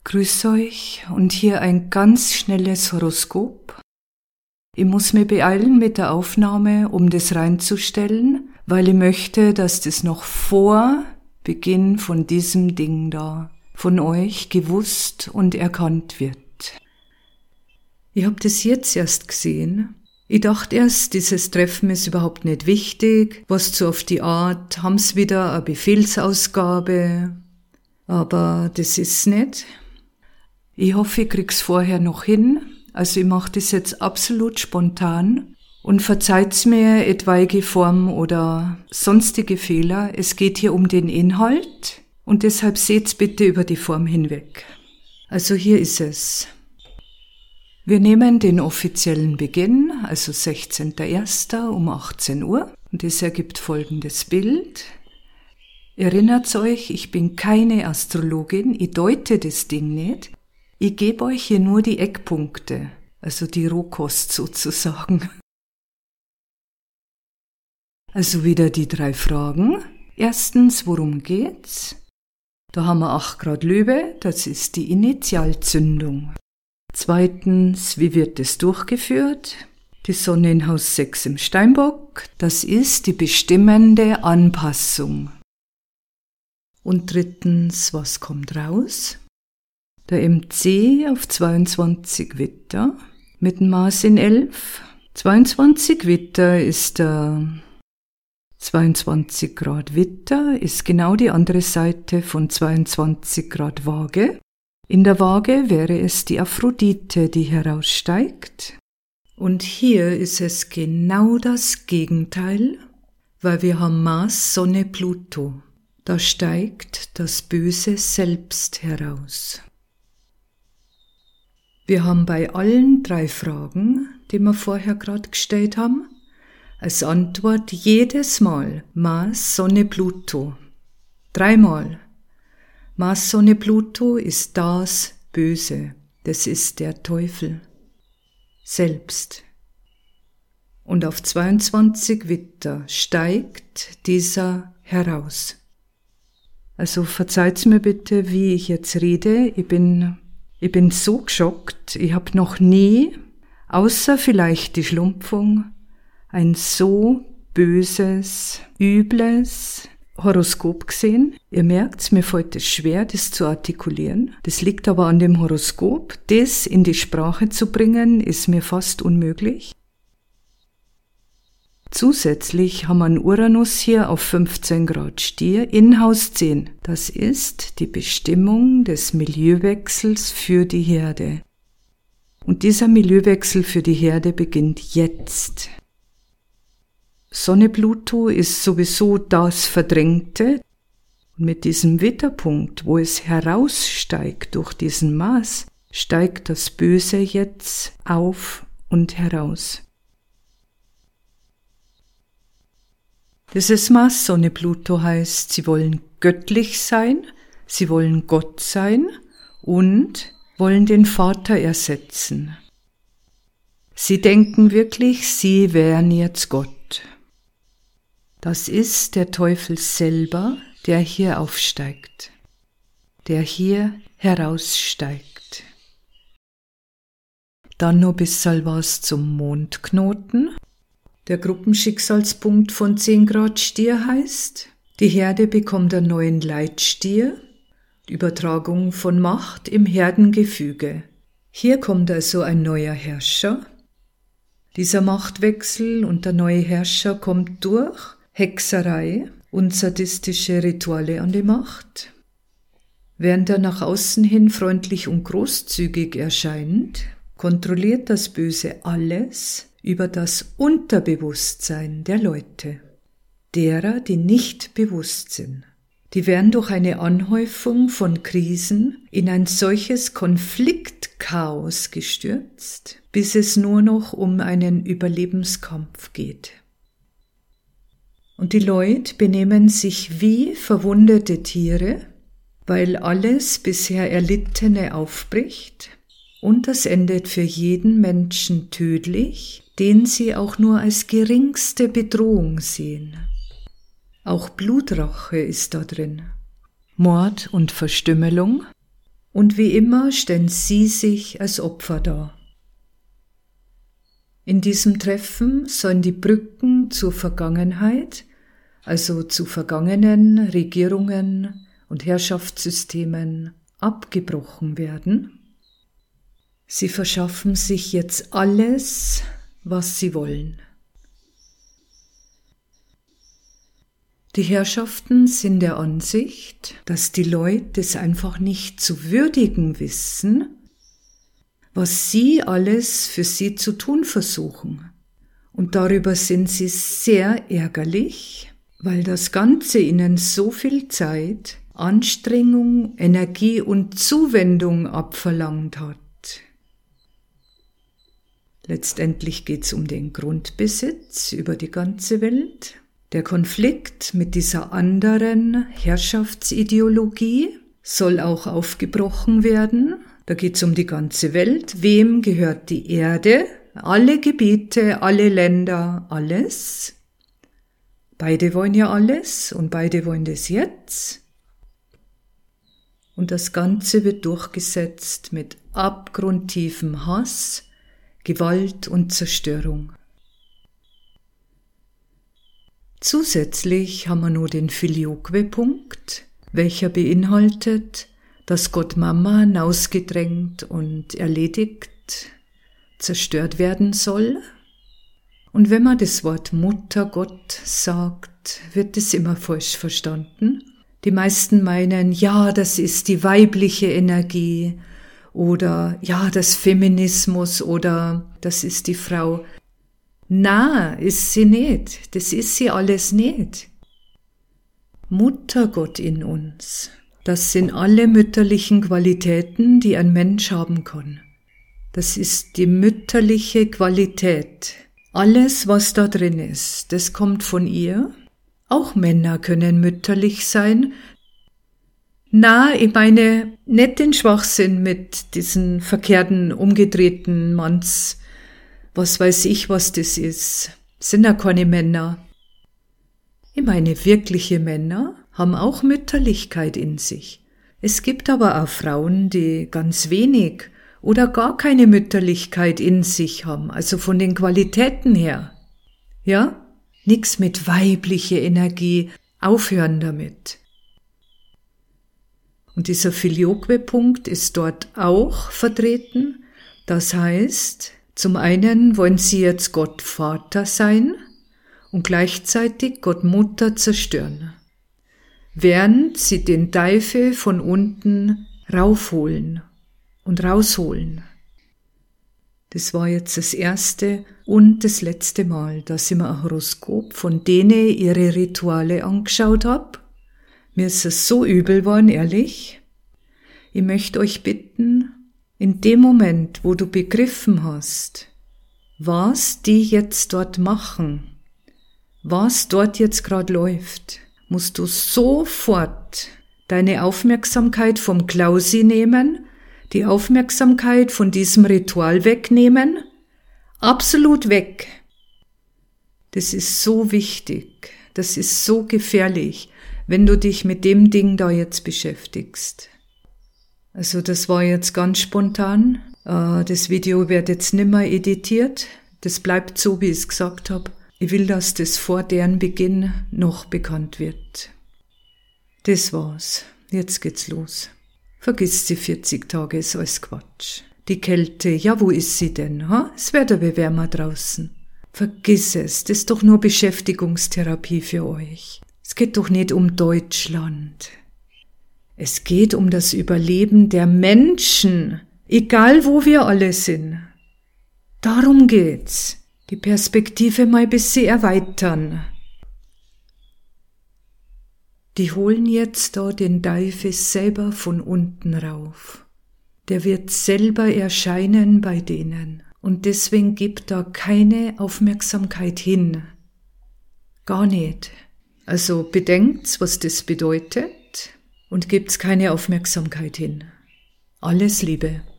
Grüß euch und hier ein ganz schnelles Horoskop. Ich muss mich beeilen mit der Aufnahme, um das reinzustellen, weil ich möchte, dass das noch vor Beginn von diesem Ding da von euch gewusst und erkannt wird. Ich habe das jetzt erst gesehen. Ich dachte erst, dieses Treffen ist überhaupt nicht wichtig, was so auf die Art, haben's wieder eine Befehlsausgabe, aber das ist nicht. Ich hoffe, ich krieg's vorher noch hin, also ich mache das jetzt absolut spontan und verzeiht's mir etwaige Form oder sonstige Fehler. Es geht hier um den Inhalt und deshalb seht's bitte über die Form hinweg. Also hier ist es. Wir nehmen den offiziellen Beginn, also 16.01. um 18 Uhr und das ergibt folgendes Bild. Erinnert's euch, ich bin keine Astrologin, ich deute das Ding nicht. Ich gebe euch hier nur die Eckpunkte, also die Rohkost sozusagen. Also wieder die 3 Fragen. Erstens, worum geht's? Da haben wir 8 Grad Löwe, das ist die Initialzündung. Zweitens, wie wird es durchgeführt? Die Sonne in Haus 6 im Steinbock, das ist die bestimmende Anpassung. Und drittens, was kommt raus? Der MC auf 22 Witter mit dem Mars in 11. 22 Witter ist der 22 Grad Witter, ist genau die andere Seite von 22 Grad Waage. In der Waage wäre es die Aphrodite, die heraussteigt. Und hier ist es genau das Gegenteil, weil wir haben Mars, Sonne, Pluto. Da steigt das böse Selbst heraus. Wir haben bei allen 3 Fragen, die wir vorher gerade gestellt haben, als Antwort jedes Mal Mars, Sonne, Pluto. 3 Mal. Mars, Sonne, Pluto ist das Böse, das ist der Teufel. Selbst. Und auf 22 Witter steigt dieser heraus. Also verzeiht's mir bitte, wie ich jetzt rede. Ich bin so geschockt. Ich habe noch nie, außer vielleicht die Schlumpfung, ein so böses, übles Horoskop gesehen. Ihr merkt's, mir fällt es schwer, das zu artikulieren. Das liegt aber an dem Horoskop. Das in die Sprache zu bringen, ist mir fast unmöglich. Zusätzlich haben wir einen Uranus hier auf 15 Grad Stier in Haus 10. Das ist die Bestimmung des Milieuwechsels für die Herde. Und dieser Milieuwechsel für die Herde beginnt jetzt. Sonne Pluto ist sowieso das Verdrängte. Und mit diesem Witterpunkt, wo es heraussteigt durch diesen Mars, steigt das Böse jetzt auf und heraus. Dieses Mars, Sonne, Pluto heißt, sie wollen göttlich sein, sie wollen Gott sein und wollen den Vater ersetzen. Sie denken wirklich, sie wären jetzt Gott. Das ist der Teufel selber, der hier aufsteigt, der hier heraussteigt. Dann noch ein bisschen was zum Mondknoten. Der Gruppenschicksalspunkt von 10 Grad Stier heißt, die Herde bekommt einen neuen Leitstier, Übertragung von Macht im Herdengefüge. Hier kommt also ein neuer Herrscher. Dieser Machtwechsel und der neue Herrscher kommt durch Hexerei und sadistische Rituale an die Macht. Während er nach außen hin freundlich und großzügig erscheint, kontrolliert das Böse alles über das Unterbewusstsein der Leute, derer, die nicht bewusst sind. Die werden durch eine Anhäufung von Krisen in ein solches Konfliktchaos gestürzt, bis es nur noch um einen Überlebenskampf geht. Und die Leute benehmen sich wie verwundete Tiere, weil alles bisher Erlittene aufbricht, und das endet für jeden Menschen tödlich, den sie auch nur als geringste Bedrohung sehen. Auch Blutrache ist da drin. Mord und Verstümmelung. Und wie immer stellen Sie sich als Opfer dar. In diesem Treffen sollen die Brücken zur Vergangenheit, also zu vergangenen Regierungen und Herrschaftssystemen, abgebrochen werden. Sie verschaffen sich jetzt alles, was sie wollen. Die Herrschaften sind der Ansicht, dass die Leute es einfach nicht zu würdigen wissen, was sie alles für sie zu tun versuchen. Und darüber sind sie sehr ärgerlich, weil das Ganze ihnen so viel Zeit, Anstrengung, Energie und Zuwendung abverlangt hat. Letztendlich geht es um den Grundbesitz über die ganze Welt. Der Konflikt mit dieser anderen Herrschaftsideologie soll auch aufgebrochen werden. Da geht es um die ganze Welt. Wem gehört die Erde? Alle Gebiete, alle Länder, alles. Beide wollen ja alles und beide wollen das jetzt. Und das Ganze wird durchgesetzt mit abgrundtiefem Hass, Gewalt und Zerstörung. Zusätzlich haben wir nur den Filioque-Punkt, welcher beinhaltet, dass Gott Mama hinausgedrängt und erledigt, zerstört werden soll. Und wenn man das Wort Muttergott sagt, wird es immer falsch verstanden. Die meisten meinen, ja, das ist die weibliche Energie oder ja, das Feminismus oder das ist die Frau. Na, ist sie nicht. Das ist sie alles nicht. Muttergott in uns. Das sind alle mütterlichen Qualitäten, die ein Mensch haben kann. Das ist die mütterliche Qualität. Alles, was da drin ist, das kommt von ihr. Auch Männer können mütterlich sein. Na, ich meine, nicht den Schwachsinn mit diesen verkehrten, umgedrehten Manns, was weiß ich, was das ist. Sind ja keine Männer. Ich meine, wirkliche Männer haben auch Mütterlichkeit in sich. Es gibt aber auch Frauen, die ganz wenig oder gar keine Mütterlichkeit in sich haben, also von den Qualitäten her. Ja? Nix mit weibliche Energie, aufhören damit. Und dieser Filioque-Punkt ist dort auch vertreten. Das heißt, zum einen wollen sie jetzt Gott Vater sein und gleichzeitig Gott Mutter zerstören, während sie den Teufel von unten raufholen und rausholen. Das war jetzt das erste und das letzte Mal, dass ich mir ein Horoskop von denen ihre Rituale angeschaut habe. Mir ist es so übel geworden, ehrlich. Ich möchte euch bitten, in dem Moment, wo du begriffen hast, was die jetzt dort machen, was dort jetzt gerade läuft, musst du sofort deine Aufmerksamkeit vom Klausi nehmen, die Aufmerksamkeit von diesem Ritual wegnehmen, absolut weg. Das ist so wichtig, das ist so gefährlich, wenn du dich mit dem Ding da jetzt beschäftigst. Also das war jetzt ganz spontan. Das Video wird jetzt nimmer editiert. Das bleibt so, wie ich es gesagt habe. Ich will, dass das vor deren Beginn noch bekannt wird. Das war's. Jetzt geht's los. Vergiss die 40 Tage, ist alles Quatsch. Die Kälte, ja, wo ist sie denn? Ha? Es wird aber wärmer draußen. Vergiss es, das ist doch nur Beschäftigungstherapie für euch. Es geht doch nicht um Deutschland. Es geht um das Überleben der Menschen, egal wo wir alle sind. Darum geht's. Die Perspektive mal ein bisschen erweitern. Die holen jetzt da den Teufel selber von unten rauf. Der wird selber erscheinen bei denen. Und deswegen gibt da keine Aufmerksamkeit hin. Gar nicht. Also bedenkt, was das bedeutet. Und gibt's keine Aufmerksamkeit hin. Alles Liebe.